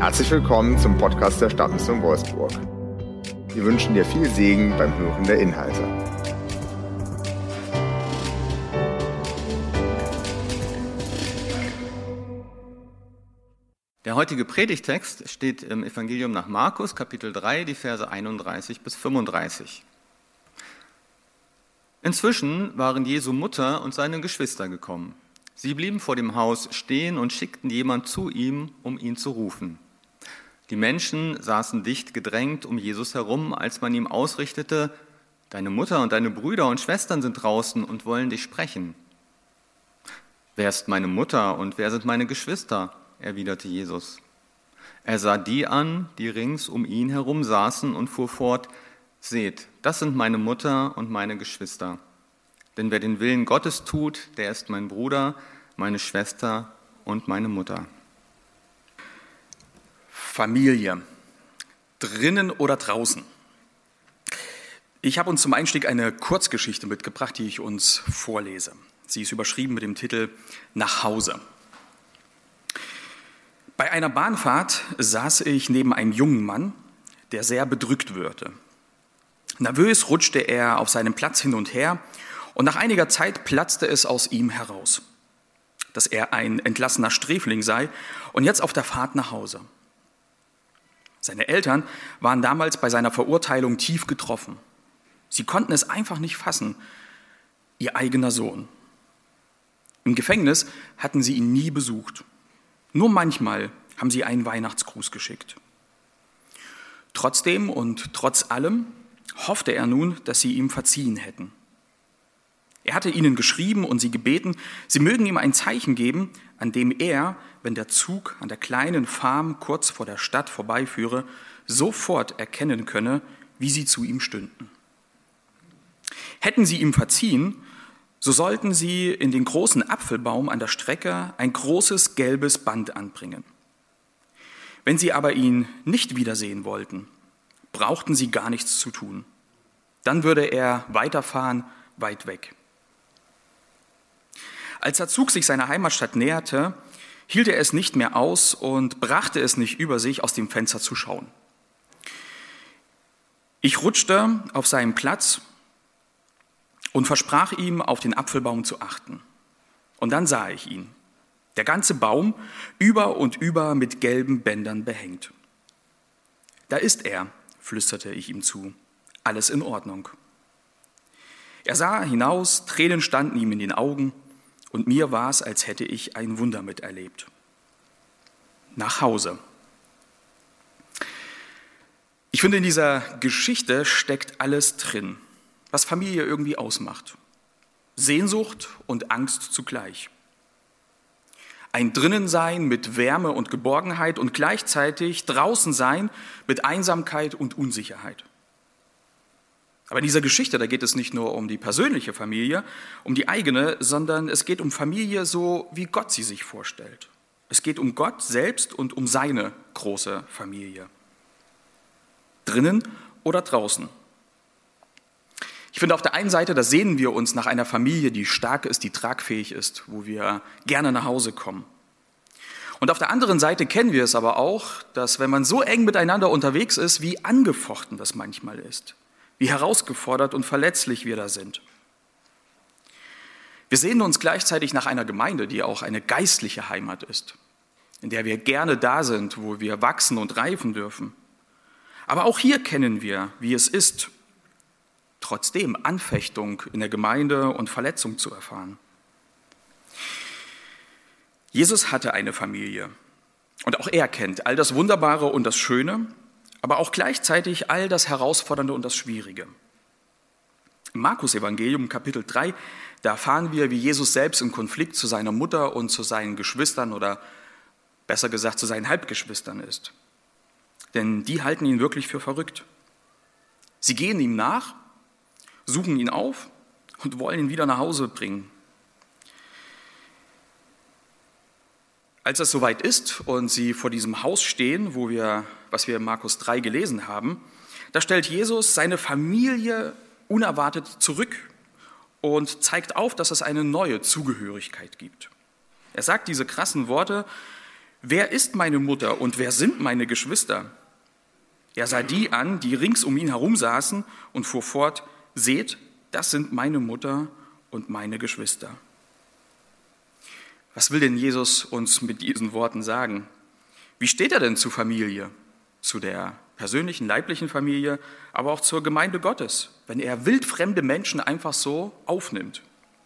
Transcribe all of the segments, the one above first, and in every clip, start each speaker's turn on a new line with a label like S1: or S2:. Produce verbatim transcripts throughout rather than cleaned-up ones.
S1: Herzlich willkommen zum Podcast der Stadtmission Wolfsburg. Wir wünschen dir viel Segen beim Hören der Inhalte.
S2: Der heutige Predigtext steht im Evangelium nach Markus, Kapitel drei, die Verse einunddreißig bis fünfunddreißig. Inzwischen waren Jesu Mutter und seine Geschwister gekommen. Sie blieben vor dem Haus stehen und schickten jemand zu ihm, um ihn zu rufen. Die Menschen saßen dicht gedrängt um Jesus herum, als man ihm ausrichtete: Deine Mutter und deine Brüder und Schwestern sind draußen und wollen dich sprechen. Wer ist meine Mutter und wer sind meine Geschwister? Erwiderte Jesus. Er sah die an, die rings um ihn herum saßen, und fuhr fort: Seht, das sind meine Mutter und meine Geschwister. Denn wer den Willen Gottes tut, der ist mein Bruder, meine Schwester und meine Mutter.
S3: Familie, drinnen oder draußen. Ich habe uns zum Einstieg eine Kurzgeschichte mitgebracht, die ich uns vorlese. Sie ist überschrieben mit dem Titel Nach Hause. Bei einer Bahnfahrt saß ich neben einem jungen Mann, der sehr bedrückt wirkte. Nervös rutschte er auf seinem Platz hin und her, und nach einiger Zeit platzte es aus ihm heraus, dass er ein entlassener Sträfling sei und jetzt auf der Fahrt nach Hause. Seine Eltern waren damals bei seiner Verurteilung tief getroffen. Sie konnten es einfach nicht fassen, ihr eigener Sohn. Im Gefängnis hatten sie ihn nie besucht. Nur manchmal haben sie einen Weihnachtsgruß geschickt. Trotzdem und trotz allem hoffte er nun, dass sie ihm verziehen hätten. Er hatte ihnen geschrieben und sie gebeten, sie mögen ihm ein Zeichen geben, an dem er, wenn der Zug an der kleinen Farm kurz vor der Stadt vorbeiführe, sofort erkennen könne, wie sie zu ihm stünden. Hätten sie ihm verziehen, so sollten sie in den großen Apfelbaum an der Strecke ein großes gelbes Band anbringen. Wenn sie aber ihn nicht wiedersehen wollten, brauchten sie gar nichts zu tun. Dann würde er weiterfahren, weit weg. Als der Zug sich seiner Heimatstadt näherte, hielt er es nicht mehr aus und brachte es nicht über sich, aus dem Fenster zu schauen. Ich rutschte auf seinen Platz und versprach ihm, auf den Apfelbaum zu achten. Und dann sah ich ihn, der ganze Baum über und über mit gelben Bändern behängt. Da ist er, flüsterte ich ihm zu, alles in Ordnung. Er sah hinaus, Tränen standen ihm in den Augen, und mir war es, als hätte ich ein Wunder miterlebt. Nach Hause. Ich finde, in dieser Geschichte steckt alles drin, was Familie irgendwie ausmacht. Sehnsucht und Angst zugleich. Ein Drinnensein mit Wärme und Geborgenheit und gleichzeitig Draußensein mit Einsamkeit und Unsicherheit. Aber in dieser Geschichte, da geht es nicht nur um die persönliche Familie, um die eigene, sondern es geht um Familie so, wie Gott sie sich vorstellt. Es geht um Gott selbst und um seine große Familie. Drinnen oder draußen. Ich finde, auf der einen Seite, da sehnen wir uns nach einer Familie, die stark ist, die tragfähig ist, wo wir gerne nach Hause kommen. Und auf der anderen Seite kennen wir es aber auch, dass wenn man so eng miteinander unterwegs ist, wie angefochten das manchmal ist. Wie herausgefordert und verletzlich wir da sind. Wir sehnen uns gleichzeitig nach einer Gemeinde, die auch eine geistliche Heimat ist, in der wir gerne da sind, wo wir wachsen und reifen dürfen. Aber auch hier kennen wir, wie es ist, trotzdem Anfechtung in der Gemeinde und Verletzung zu erfahren. Jesus hatte eine Familie und auch er kennt all das Wunderbare und das Schöne, aber auch gleichzeitig all das Herausfordernde und das Schwierige. Im Markus-Evangelium, Kapitel drei, da erfahren wir, wie Jesus selbst im Konflikt zu seiner Mutter und zu seinen Geschwistern oder besser gesagt zu seinen Halbgeschwistern ist. Denn die halten ihn wirklich für verrückt. Sie gehen ihm nach, suchen ihn auf und wollen ihn wieder nach Hause bringen. Als es soweit ist und sie vor diesem Haus stehen, wo wir, was wir in Markus drei gelesen haben, da stellt Jesus seine Familie unerwartet zurück und zeigt auf, dass es eine neue Zugehörigkeit gibt. Er sagt diese krassen Worte: wer ist meine Mutter und wer sind meine Geschwister? Er sah die an, die rings um ihn herum saßen und fuhr fort, seht, das sind meine Mutter und meine Geschwister. Was will denn Jesus uns mit diesen Worten sagen? Wie steht er denn zur Familie, zu der persönlichen, leiblichen Familie, aber auch zur Gemeinde Gottes, wenn er wildfremde Menschen einfach so aufnimmt?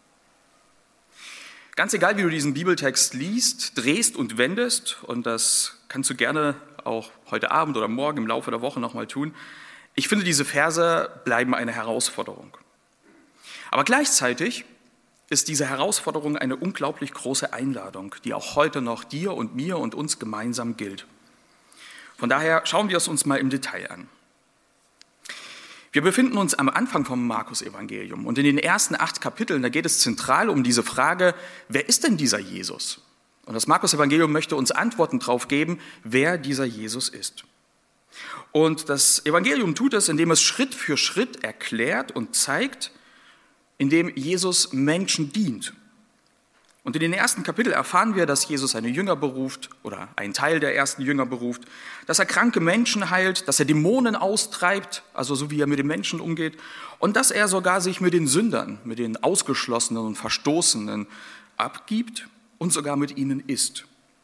S3: Ganz egal, wie du diesen Bibeltext liest, drehst und wendest, und das kannst du gerne auch heute Abend oder morgen im Laufe der Woche nochmal tun, ich finde, diese Verse bleiben eine Herausforderung. Aber gleichzeitig ist diese Herausforderung eine unglaublich große Einladung, die auch heute noch dir und mir und uns gemeinsam gilt. Von daher schauen wir es uns mal im Detail an. Wir befinden uns am Anfang vom Markus-Evangelium und in den ersten acht Kapiteln, da geht es zentral um diese Frage, wer ist denn dieser Jesus? Und das Markus-Evangelium möchte uns Antworten darauf geben, wer dieser Jesus ist. Und das Evangelium tut es, indem es Schritt für Schritt erklärt und zeigt, indem Jesus Menschen dient. Und in den ersten Kapiteln erfahren wir, dass Jesus seine Jünger beruft oder einen Teil der ersten Jünger beruft, dass er kranke Menschen heilt, dass er Dämonen austreibt, also so wie er mit den Menschen umgeht, und dass er sogar sich mit den Sündern, mit den Ausgeschlossenen und Verstoßenen abgibt und sogar mit ihnen isst.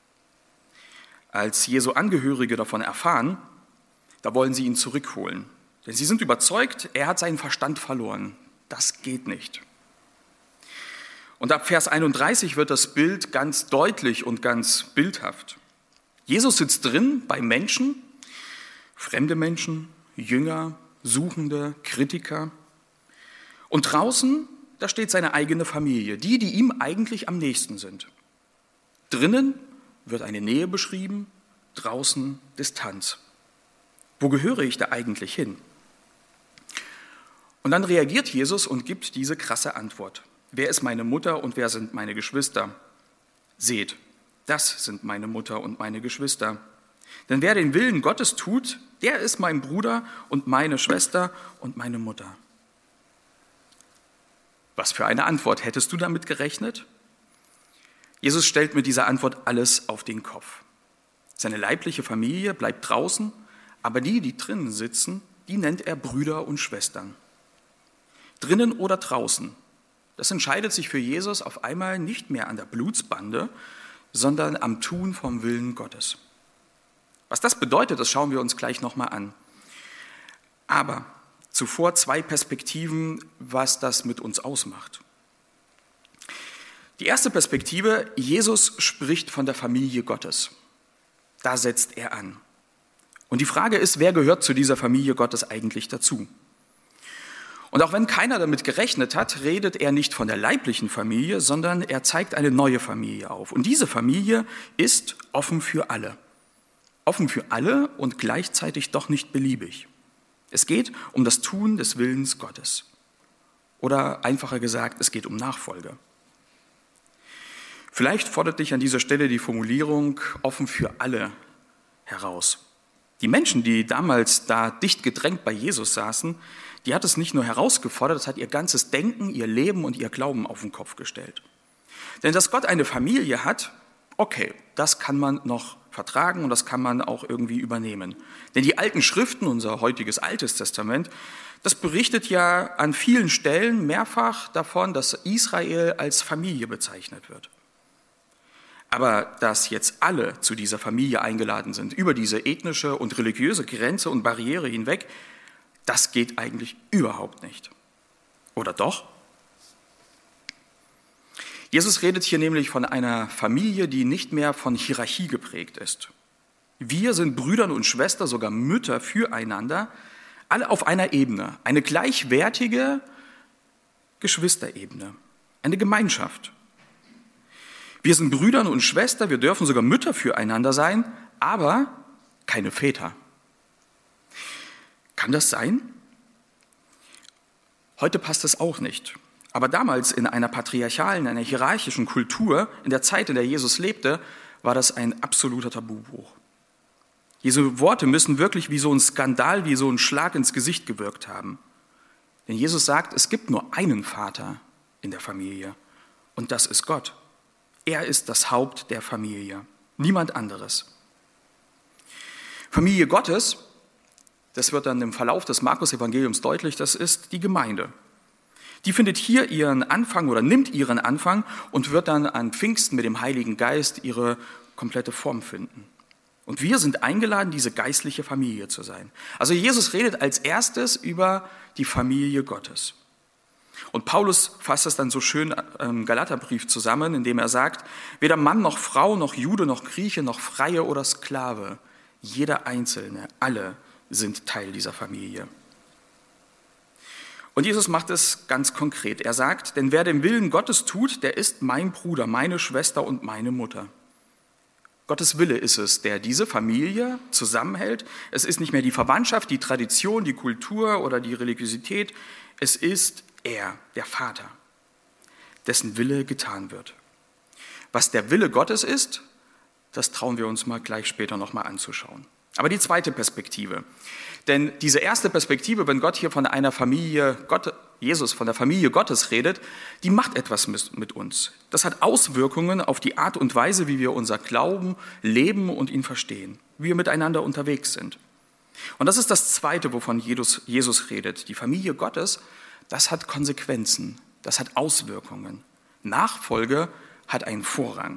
S3: Als Jesu Angehörige davon erfahren, da wollen sie ihn zurückholen. Denn sie sind überzeugt, er hat seinen Verstand verloren. Das geht nicht. Und ab Vers einunddreißig wird das Bild ganz deutlich und ganz bildhaft. Jesus sitzt drin bei Menschen, fremde Menschen, Jünger, Suchende, Kritiker. Und draußen, da steht seine eigene Familie, die, die ihm eigentlich am nächsten sind. Drinnen wird eine Nähe beschrieben, draußen Distanz. Wo gehöre ich da eigentlich hin? Und dann reagiert Jesus und gibt diese krasse Antwort. Wer ist meine Mutter und wer sind meine Geschwister? Seht, das sind meine Mutter und meine Geschwister. Denn wer den Willen Gottes tut, der ist mein Bruder und meine Schwester und meine Mutter. Was für eine Antwort. Hättest du damit gerechnet? Jesus stellt mit dieser Antwort alles auf den Kopf. Seine leibliche Familie bleibt draußen, aber die, die drinnen sitzen, die nennt er Brüder und Schwestern. Drinnen oder draußen, das entscheidet sich für Jesus auf einmal nicht mehr an der Blutsbande, sondern am Tun vom Willen Gottes. Was das bedeutet, das schauen wir uns gleich nochmal an. Aber zuvor zwei Perspektiven, was das mit uns ausmacht. Die erste Perspektive, Jesus spricht von der Familie Gottes. Da setzt er an. Und die Frage ist, wer gehört zu dieser Familie Gottes eigentlich dazu? Und auch wenn keiner damit gerechnet hat, redet er nicht von der leiblichen Familie, sondern er zeigt eine neue Familie auf. Und diese Familie ist offen für alle. Offen für alle und gleichzeitig doch nicht beliebig. Es geht um das Tun des Willens Gottes. Oder einfacher gesagt, es geht um Nachfolge. Vielleicht fordert dich an dieser Stelle die Formulierung offen für alle heraus. Die Menschen, die damals da dicht gedrängt bei Jesus saßen, die hat es nicht nur herausgefordert, es hat ihr ganzes Denken, ihr Leben und ihr Glauben auf den Kopf gestellt. Denn dass Gott eine Familie hat, okay, das kann man noch vertragen und das kann man auch irgendwie übernehmen. Denn die alten Schriften, unser heutiges Altes Testament, das berichtet ja an vielen Stellen mehrfach davon, dass Israel als Familie bezeichnet wird. Aber dass jetzt alle zu dieser Familie eingeladen sind, über diese ethnische und religiöse Grenze und Barriere hinweg, das geht eigentlich überhaupt nicht. Oder doch? Jesus redet hier nämlich von einer Familie, die nicht mehr von Hierarchie geprägt ist. Wir sind Brüder und Schwestern, sogar Mütter füreinander, alle auf einer Ebene, eine gleichwertige Geschwisterebene, eine Gemeinschaft. Wir sind Brüder und Schwestern, wir dürfen sogar Mütter füreinander sein, aber keine Väter. Kann das sein? Heute passt es auch nicht. Aber damals in einer patriarchalen, einer hierarchischen Kultur, in der Zeit, in der Jesus lebte, war das ein absoluter Tabubruch. Jesu Worte müssen wirklich wie so ein Skandal, wie so ein Schlag ins Gesicht gewirkt haben. Denn Jesus sagt, es gibt nur einen Vater in der Familie und das ist Gott. Er ist das Haupt der Familie. Niemand anderes. Familie Gottes, das wird dann im Verlauf des Markus-Evangeliums deutlich, das ist die Gemeinde. Die findet hier ihren Anfang oder nimmt ihren Anfang und wird dann an Pfingsten mit dem Heiligen Geist ihre komplette Form finden. Und wir sind eingeladen, diese geistliche Familie zu sein. Also Jesus redet als erstes über die Familie Gottes. Und Paulus fasst es dann so schön im Galaterbrief zusammen, indem er sagt, weder Mann noch Frau, noch Jude, noch Grieche, noch Freie oder Sklave, jeder Einzelne, alle sind Teil dieser Familie. Und Jesus macht es ganz konkret. Er sagt, denn wer den Willen Gottes tut, der ist mein Bruder, meine Schwester und meine Mutter. Gottes Wille ist es, der diese Familie zusammenhält. Es ist nicht mehr die Verwandtschaft, die Tradition, die Kultur oder die Religiosität. Es ist er, der Vater, dessen Wille getan wird. Was der Wille Gottes ist, das trauen wir uns mal gleich später nochmal anzuschauen. Aber die zweite Perspektive. Denn diese erste Perspektive, wenn Gott hier von einer Familie, Gott, Jesus von der Familie Gottes redet, die macht etwas mit uns. Das hat Auswirkungen auf die Art und Weise, wie wir unser Glauben leben und ihn verstehen, wie wir miteinander unterwegs sind. Und das ist das Zweite, wovon Jesus, Jesus redet. Die Familie Gottes, das hat Konsequenzen, das hat Auswirkungen. Nachfolge hat einen Vorrang.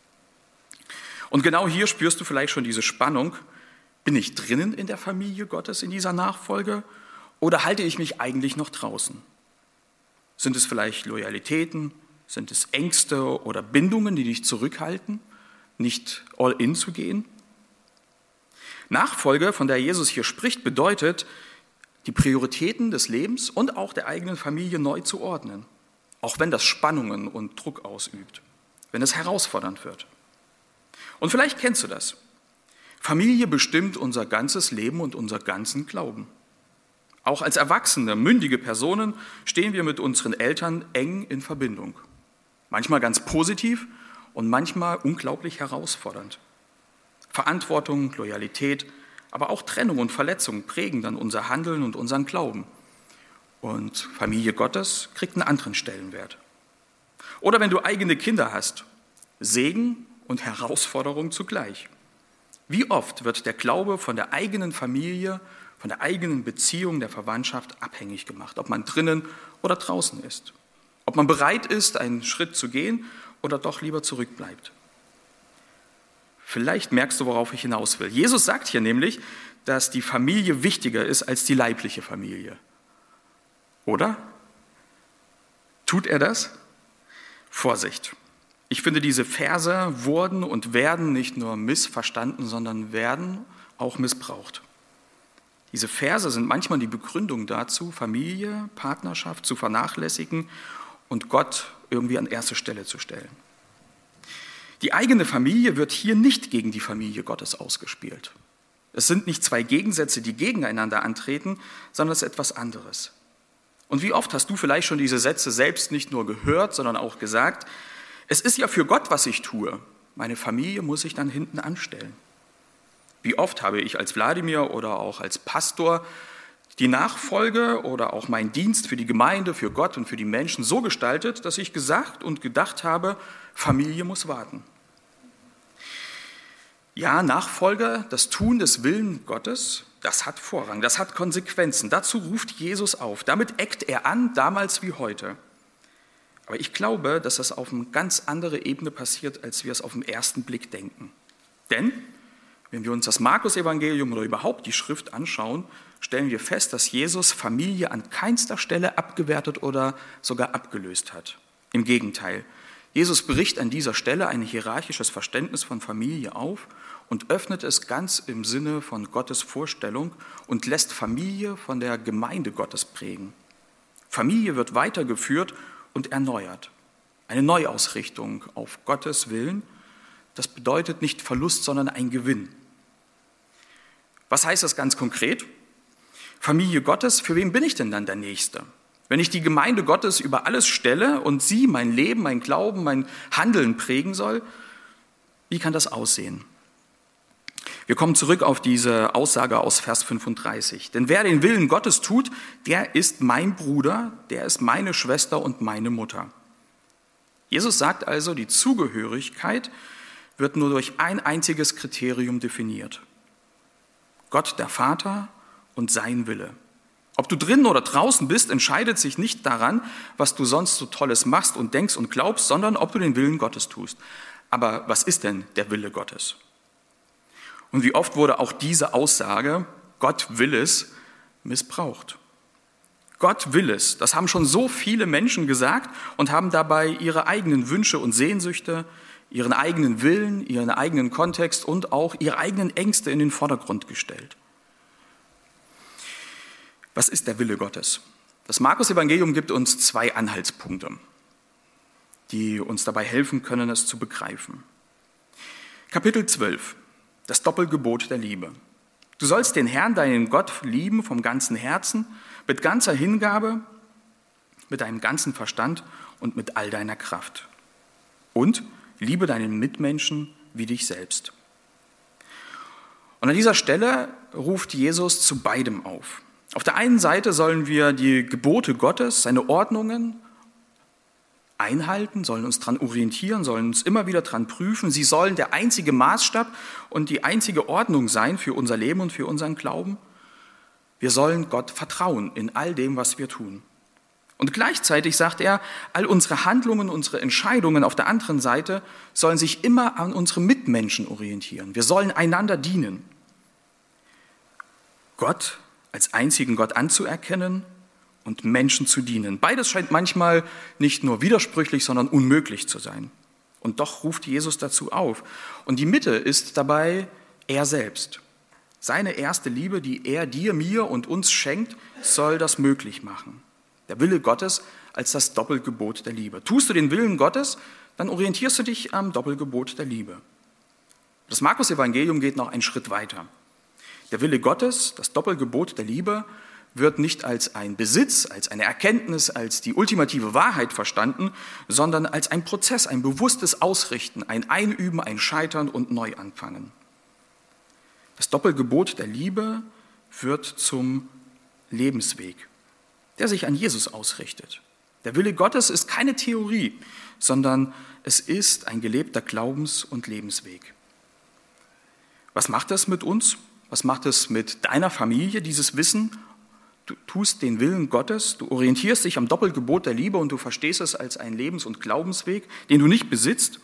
S3: Und genau hier spürst du vielleicht schon diese Spannung. Bin ich drinnen in der Familie Gottes, in dieser Nachfolge, oder halte ich mich eigentlich noch draußen? Sind es vielleicht Loyalitäten, sind es Ängste oder Bindungen, die dich zurückhalten, nicht all in zu gehen? Nachfolge, von der Jesus hier spricht, bedeutet, die Prioritäten des Lebens und auch der eigenen Familie neu zu ordnen, auch wenn das Spannungen und Druck ausübt, wenn es herausfordernd wird. Und vielleicht kennst du das. Familie bestimmt unser ganzes Leben und unser ganzen Glauben. Auch als erwachsene, mündige Personen stehen wir mit unseren Eltern eng in Verbindung. Manchmal ganz positiv und manchmal unglaublich herausfordernd. Verantwortung, Loyalität, aber auch Trennung und Verletzung prägen dann unser Handeln und unseren Glauben. Und Familie Gottes kriegt einen anderen Stellenwert. Oder wenn du eigene Kinder hast, Segen und Herausforderung zugleich. Wie oft wird der Glaube von der eigenen Familie, von der eigenen Beziehung, der Verwandtschaft abhängig gemacht, ob man drinnen oder draußen ist, ob man bereit ist, einen Schritt zu gehen oder doch lieber zurückbleibt. Vielleicht merkst du, worauf ich hinaus will. Jesus sagt hier nämlich, dass die Familie wichtiger ist als die leibliche Familie. Oder? Tut er das? Vorsicht! Ich finde, diese Verse wurden und werden nicht nur missverstanden, sondern werden auch missbraucht. Diese Verse sind manchmal die Begründung dazu, Familie, Partnerschaft zu vernachlässigen und Gott irgendwie an erste Stelle zu stellen. Die eigene Familie wird hier nicht gegen die Familie Gottes ausgespielt. Es sind nicht zwei Gegensätze, die gegeneinander antreten, sondern es ist etwas anderes. Und wie oft hast du vielleicht schon diese Sätze selbst nicht nur gehört, sondern auch gesagt: Es ist ja für Gott, was ich tue. Meine Familie muss ich dann hinten anstellen. Wie oft habe ich als Wladimir oder auch als Pastor die Nachfolge oder auch meinen Dienst für die Gemeinde, für Gott und für die Menschen so gestaltet, dass ich gesagt und gedacht habe, Familie muss warten. Ja, Nachfolge, das Tun des Willens Gottes, das hat Vorrang, das hat Konsequenzen. Dazu ruft Jesus auf. Damit eckt er an, damals wie heute. Aber ich glaube, dass das auf eine ganz andere Ebene passiert, als wir es auf den ersten Blick denken. Denn, wenn wir uns das Markus-Evangelium oder überhaupt die Schrift anschauen, stellen wir fest, dass Jesus Familie an keinster Stelle abgewertet oder sogar abgelöst hat. Im Gegenteil, Jesus bricht an dieser Stelle ein hierarchisches Verständnis von Familie auf und öffnet es ganz im Sinne von Gottes Vorstellung und lässt Familie von der Gemeinde Gottes prägen. Familie wird weitergeführt und erneuert. Eine Neuausrichtung auf Gottes Willen, das bedeutet nicht Verlust, sondern ein Gewinn. Was heißt das ganz konkret? Familie Gottes, für wen bin ich denn dann der Nächste? Wenn ich die Gemeinde Gottes über alles stelle und sie mein Leben, mein Glauben, mein Handeln prägen soll, wie kann das aussehen? Wir kommen zurück auf diese Aussage aus Vers fünfunddreißig. Denn wer den Willen Gottes tut, der ist mein Bruder, der ist meine Schwester und meine Mutter. Jesus sagt also, die Zugehörigkeit wird nur durch ein einziges Kriterium definiert. Gott, der Vater und sein Wille. Ob du drinnen oder draußen bist, entscheidet sich nicht daran, was du sonst so Tolles machst und denkst und glaubst, sondern ob du den Willen Gottes tust. Aber was ist denn der Wille Gottes? Und wie oft wurde auch diese Aussage, Gott will es, missbraucht. Gott will es, das haben schon so viele Menschen gesagt und haben dabei ihre eigenen Wünsche und Sehnsüchte, ihren eigenen Willen, ihren eigenen Kontext und auch ihre eigenen Ängste in den Vordergrund gestellt. Was ist der Wille Gottes? Das Markus-Evangelium gibt uns zwei Anhaltspunkte, die uns dabei helfen können, es zu begreifen. Kapitel zwölf, das Doppelgebot der Liebe. Du sollst den Herrn, deinen Gott, lieben vom ganzen Herzen, mit ganzer Hingabe, mit deinem ganzen Verstand und mit all deiner Kraft. Und liebe deinen Mitmenschen wie dich selbst. Und an dieser Stelle ruft Jesus zu beidem auf. Auf der einen Seite sollen wir die Gebote Gottes, seine Ordnungen einhalten, sollen uns daran orientieren, sollen uns immer wieder daran prüfen. Sie sollen der einzige Maßstab und die einzige Ordnung sein für unser Leben und für unseren Glauben. Wir sollen Gott vertrauen in all dem, was wir tun. Und gleichzeitig sagt er, all unsere Handlungen, unsere Entscheidungen auf der anderen Seite sollen sich immer an unsere Mitmenschen orientieren. Wir sollen einander dienen. Gott als einzigen Gott anzuerkennen und Menschen zu dienen. Beides scheint manchmal nicht nur widersprüchlich, sondern unmöglich zu sein. Und doch ruft Jesus dazu auf. Und die Mitte ist dabei er selbst. Seine erste Liebe, die er dir, mir und uns schenkt, soll das möglich machen. Der Wille Gottes als das Doppelgebot der Liebe. Tust du den Willen Gottes, dann orientierst du dich am Doppelgebot der Liebe. Das Markus-Evangelium geht noch einen Schritt weiter. Der Wille Gottes, das Doppelgebot der Liebe, wird nicht als ein Besitz, als eine Erkenntnis, als die ultimative Wahrheit verstanden, sondern als ein Prozess, ein bewusstes Ausrichten, ein Einüben, ein Scheitern und Neuanfangen. Das Doppelgebot der Liebe wird zum Lebensweg, der sich an Jesus ausrichtet. Der Wille Gottes ist keine Theorie, sondern es ist ein gelebter Glaubens- und Lebensweg. Was macht das mit uns? Was macht es mit deiner Familie, dieses Wissen? Du tust den Willen Gottes, du orientierst dich am Doppelgebot der Liebe und du verstehst es als einen Lebens- und Glaubensweg, den du nicht besitzt.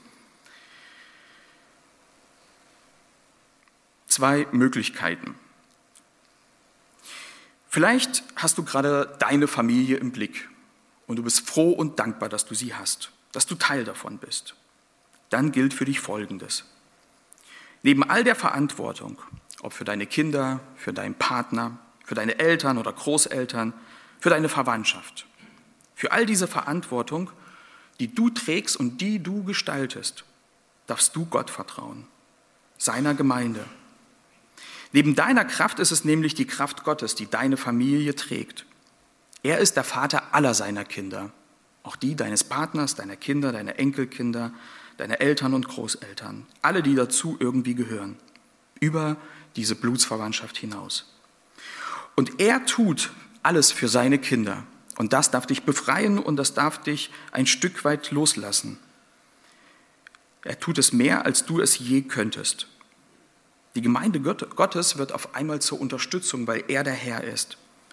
S3: Zwei Möglichkeiten. Vielleicht hast du gerade deine Familie im Blick und du bist froh und dankbar, dass du sie hast, dass du Teil davon bist. Dann gilt für dich Folgendes. Neben all der Verantwortung, ob für deine Kinder, für deinen Partner, für deine Eltern oder Großeltern, für deine Verwandtschaft, für all diese Verantwortung, die du trägst und die du gestaltest, darfst du Gott vertrauen, seiner Gemeinde. Neben deiner Kraft ist es nämlich die Kraft Gottes, die deine Familie trägt. Er ist der Vater aller seiner Kinder, auch die deines Partners, deiner Kinder, deiner Enkelkinder, deiner Eltern und Großeltern, alle, die dazu irgendwie gehören, über diese Blutsverwandtschaft hinaus. Und er tut alles für seine Kinder. Und das darf dich befreien und das darf dich ein Stück weit loslassen. Er tut es mehr, als du es je könntest. Die Gemeinde Gottes wird auf einmal zur Unterstützung, weil er der Herr ist.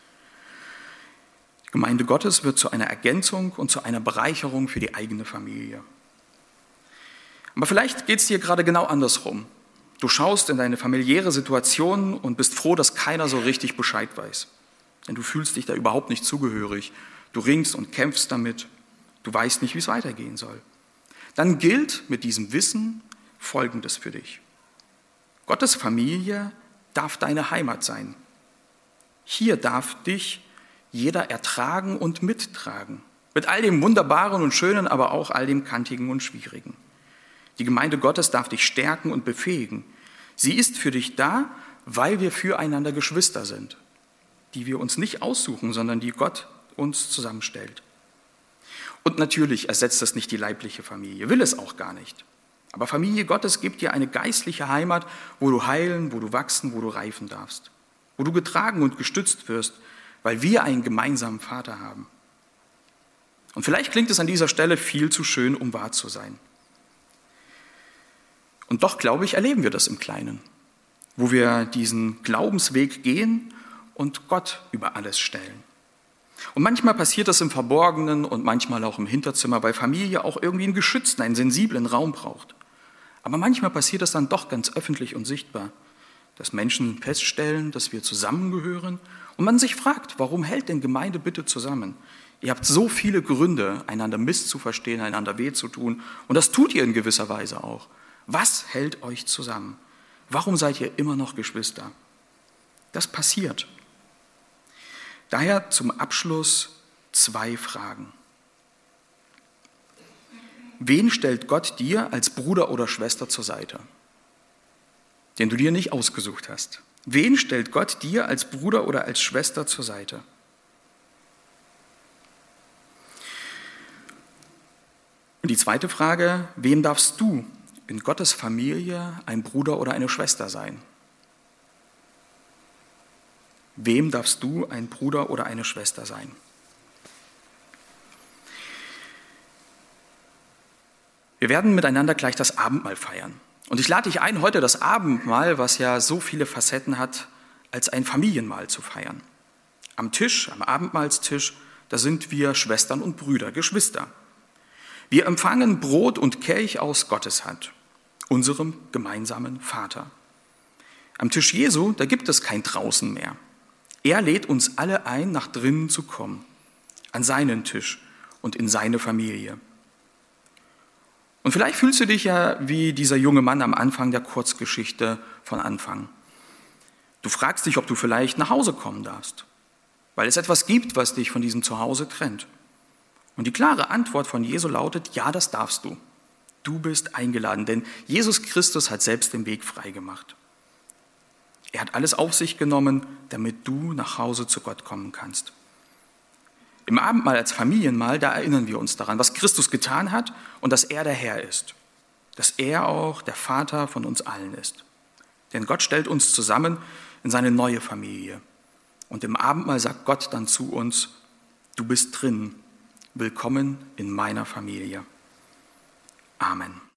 S3: Die Gemeinde Gottes wird zu einer Ergänzung und zu einer Bereicherung für die eigene Familie. Aber vielleicht geht es dir gerade genau andersrum. Du schaust in deine familiäre Situation und bist froh, dass keiner so richtig Bescheid weiß. Denn du fühlst dich da überhaupt nicht zugehörig. Du ringst und kämpfst damit. Du weißt nicht, wie es weitergehen soll. Dann gilt mit diesem Wissen Folgendes für dich. Gottes Familie darf deine Heimat sein. Hier darf dich jeder ertragen und mittragen. Mit all dem Wunderbaren und Schönen, aber auch all dem Kantigen und Schwierigen. Die Gemeinde Gottes darf dich stärken und befähigen. Sie ist für dich da, weil wir füreinander Geschwister sind, die wir uns nicht aussuchen, sondern die Gott uns zusammenstellt. Und natürlich ersetzt das nicht die leibliche Familie, will es auch gar nicht. Aber Familie Gottes gibt dir eine geistliche Heimat, wo du heilen, wo du wachsen, wo du reifen darfst. Wo du getragen und gestützt wirst, weil wir einen gemeinsamen Vater haben. Und vielleicht klingt es an dieser Stelle viel zu schön, um wahr zu sein. Und doch, glaube ich, erleben wir das im Kleinen, wo wir diesen Glaubensweg gehen und Gott über alles stellen. Und manchmal passiert das im Verborgenen und manchmal auch im Hinterzimmer, weil Familie auch irgendwie einen geschützten, einen sensiblen Raum braucht. Aber manchmal passiert das dann doch ganz öffentlich und sichtbar, dass Menschen feststellen, dass wir zusammengehören und man sich fragt, warum hält denn Gemeinde bitte zusammen? Ihr habt so viele Gründe, einander misszuverstehen, einander weh zu tun und das tut ihr in gewisser Weise auch. Was hält euch zusammen? Warum seid ihr immer noch Geschwister? Das passiert. Daher zum Abschluss zwei Fragen. Wen stellt Gott dir als Bruder oder Schwester zur Seite, den du dir nicht ausgesucht hast? Wen stellt Gott dir als Bruder oder als Schwester zur Seite? Und die zweite Frage, wem darfst du in Gottes Familie ein Bruder oder eine Schwester sein? Wem darfst du ein Bruder oder eine Schwester sein? Wir werden miteinander gleich das Abendmahl feiern. Und ich lade dich ein, heute das Abendmahl, was ja so viele Facetten hat, als ein Familienmahl zu feiern. Am Tisch, am Abendmahlstisch, da sind wir Schwestern und Brüder, Geschwister. Wir empfangen Brot und Kelch aus Gottes Hand, unserem gemeinsamen Vater. Am Tisch Jesu, da gibt es kein Draußen mehr. Er lädt uns alle ein, nach drinnen zu kommen, an seinen Tisch und in seine Familie. Und vielleicht fühlst du dich ja wie dieser junge Mann am Anfang der Kurzgeschichte von Anfang. Du fragst dich, ob du vielleicht nach Hause kommen darfst, weil es etwas gibt, was dich von diesem Zuhause trennt. Und die klare Antwort von Jesu lautet, ja, das darfst du. Du bist eingeladen, denn Jesus Christus hat selbst den Weg freigemacht. Er hat alles auf sich genommen, damit du nach Hause zu Gott kommen kannst. Im Abendmahl als Familienmahl, da erinnern wir uns daran, was Christus getan hat und dass er der Herr ist. Dass er auch der Vater von uns allen ist. Denn Gott stellt uns zusammen in seine neue Familie. Und im Abendmahl sagt Gott dann zu uns, du bist drin, willkommen in meiner Familie. Amen.